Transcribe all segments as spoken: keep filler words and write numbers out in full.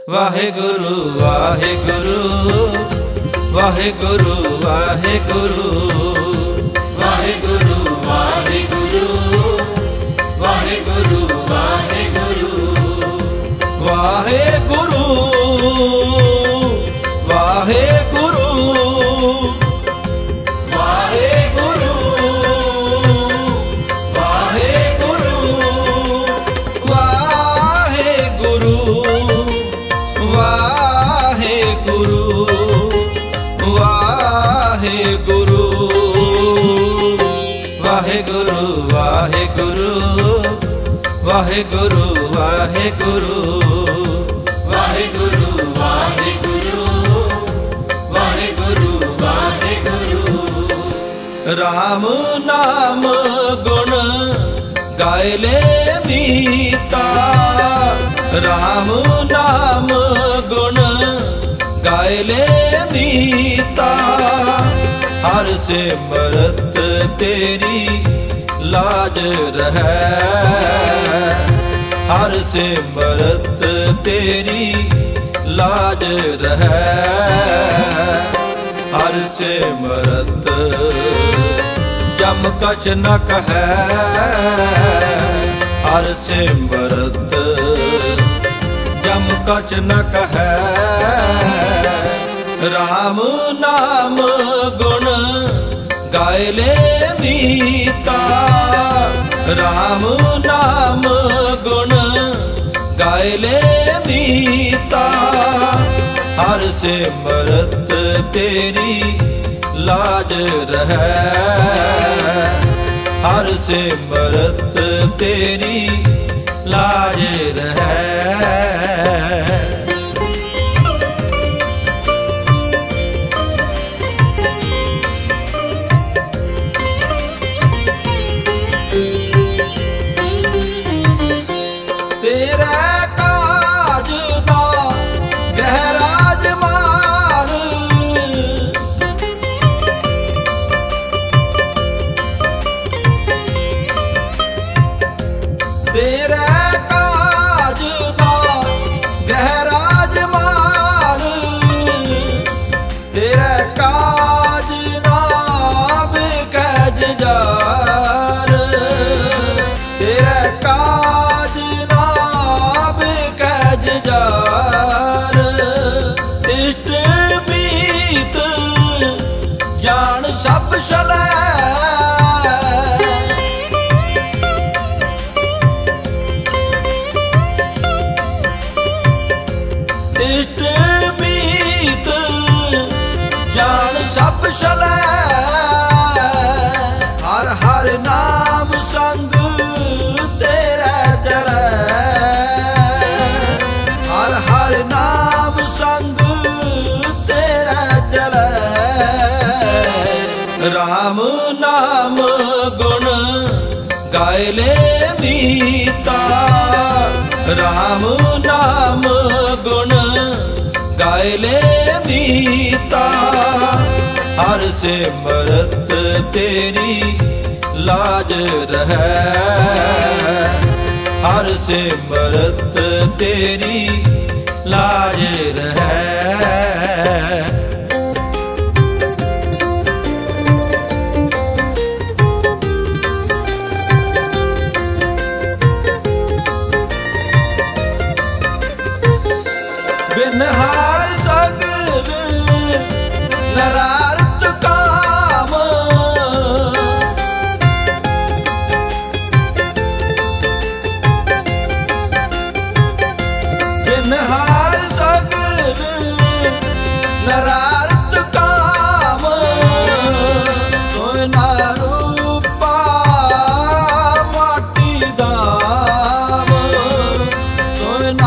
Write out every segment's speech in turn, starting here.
ਵਾਹਿਗੁਰੂ ਵਾਹਿਗੁਰੂ ਵਾਹਿਗੁਰੂ ਵਾਹਿਗੁਰੂ ਵਾਹਿਗੁਰੂ ਵਾਹਿਗੁਰੂ ਵਾਹਿਗੁਰੂ ਵਾਹਿਗੁਰੂ ਵਾਹਿਗੁਰੂ ਵਾਹਿਗੁਰੂ ਵਾਹਿਗੁਰੂ ਵਾਹਿਗੁਰੂ ਵਾਹਿਗੁਰੂ ਵਾਹਿਗੁਰੂ ਵਾਹਿਗੁਰੂ ਵਾਹਿਗੁਰੂ ਵਾਹਿਗੁਰੂ ਵਾਹਿਗੁਰੂ ਰਾਮ ਨਾਮ ਗੁਣ ਗਾਇ ਲੈ ਮੀਤਾ ਰਾਮ ਨਾਮ ਗੁਣ ਗਾਇ ਲੈ ਮੀਤਾ ਹਰ ਸਿਮਰਤ ਤੇਰੀ ਲਾਜ ਰਹੈ ਹਰ ਸਿਮਰਤ ਤੇਰੀ ਲਾਜ ਰਹੈ ਹਰ ਸਿਮਰਤ ਜਮ ਕਛ ਨ ਕਹੈ ਹਰ ਸਿਮਰਤ ਜਮ ਕਛ ਨ ਕਹੈ ਰਾਮ ਨਾਮ ਗੁਣ ਗਾਇ ਲੈ ਮੀਤਾ ਰਾਮ ਨਾਮ ਗੁਣ ਗਾਇ ਲੈ ਮੀਤਾ ਹਰ ਸਿਮਰਤ ਤੇਰੀ ਲਾਜ ਰਹੈ ਹਰ ਸਿਮਰਤ ਤੇਰੀ ਲਾਜ ਰਹੈ ਸਭ ਸ਼ਲੈ ਇਸ਼ਟ ਮੀਤ ਜਾਣ ਸਭ ਸ਼ਲੈ ਹਰ ਹਰ ਨਾਮ ਸੰਗ ਤੇਰਾ ਜਰੈ ਹਰ ਹਰ ਨਾਮ ਸੰਗ ਤੇਰਾ ਜਰੈ ਰਾਮ ਨਾਮ ਗੁਣ ਗਾਇ ਲੈ ਮੀਤਾ ਰਾਮ ਨਾਮ ਗੁਣ ਗਾਇ ਲੈ ਮੀਤਾ ਹਰ ਸਿਮਰਤ ਤੇਰੀ ਲਾਜ ਰਹੈ ਹਰ ਸਿਮਰਤ ਤੇਰੀ ਲਾਜ ਰਹੈ ਬਿਨਹਾਰ ਸਗਲ ਨਰਾਰਤ ਕਾਮ ਬਿਨਹਾਰ ਸਗਲ ਨਰਾਰਤ ਕਾਮ ਤੋਇ ਨਾ ਰੂਪਾ ਮਾਟੀ ਦਾਮ ਤੋਇ ਨਾ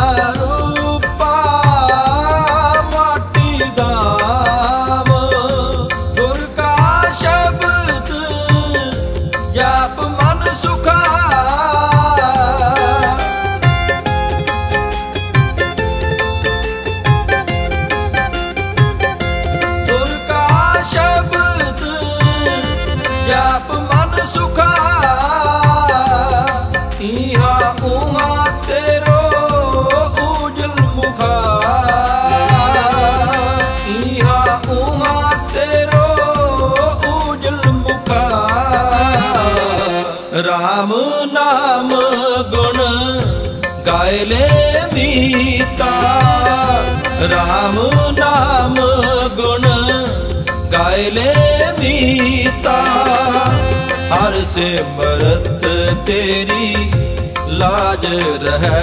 गाय ले मीता राम नाम गुण गाय ले मीता हर सिमरत तेरी लाज रहे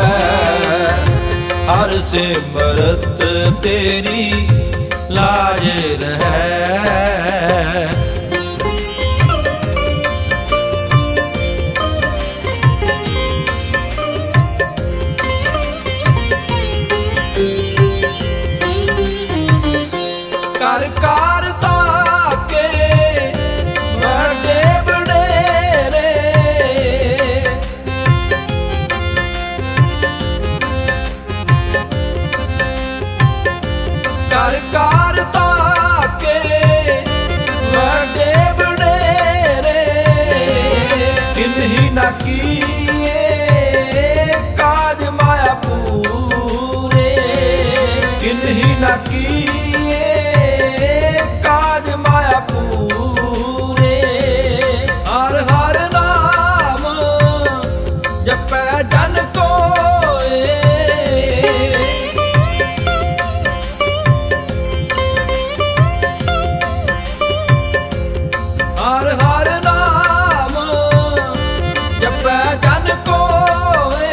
हर सिमरत तेरी लाज रहे। कर कारता के बड़े बड़ेरे कर कारता के बड़े बड़ेरे किन्हीं न किए काज माया पूरे किन्हीं न किए काज माया पूरे हर हर नाम जपै जन कोए हर हर नाम जपै जन कोए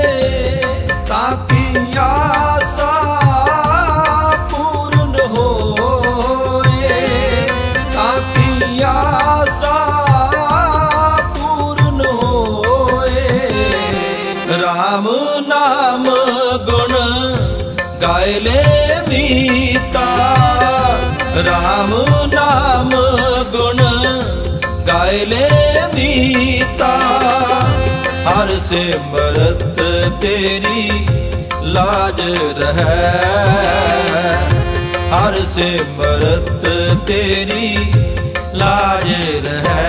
ताकि आसा पूर्ण होए ताकि आसा पूर्ण होए। राम नाम गुण गाय ले मीता राम नाम गुण गाय ले मीता हर सिमरत तेरी लाज रहे हर सिमरत तेरी लाज रहे।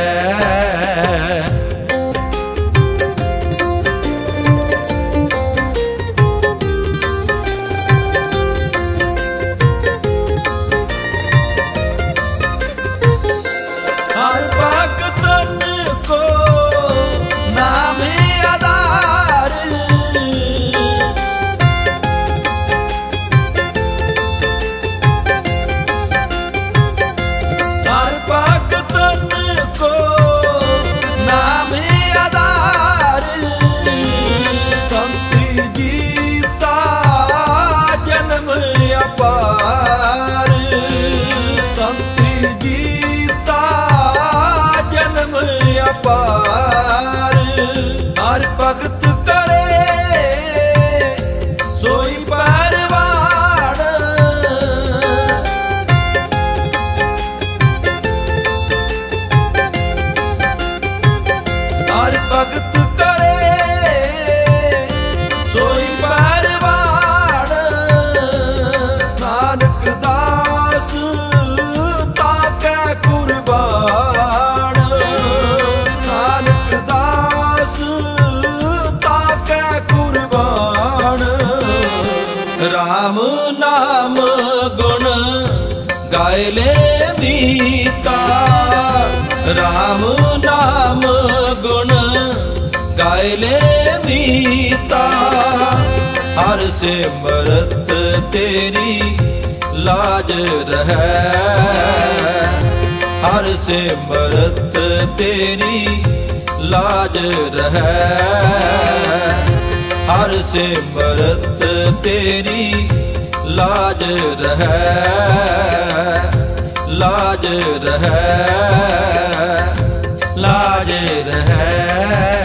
हर भगतन को नाम आधार हर भगतन को नाम आधार कंती जीता जन्म अपार कंती जीता जन्म अपार हर भगत करे सोई परवान हर भगत करे सोई परवान नानक दास ताकै कुर्बान नानक दास ताकै कुर्बान। राम नाम गुण गाय ले मीता राम नाम गुण गाय ले मीता हर सिमरत तेरी लाज रहे हर सिमरत तेरी लाज रहे हर सिमरत तेरी लाज रहे लाज रहे लाज रहे।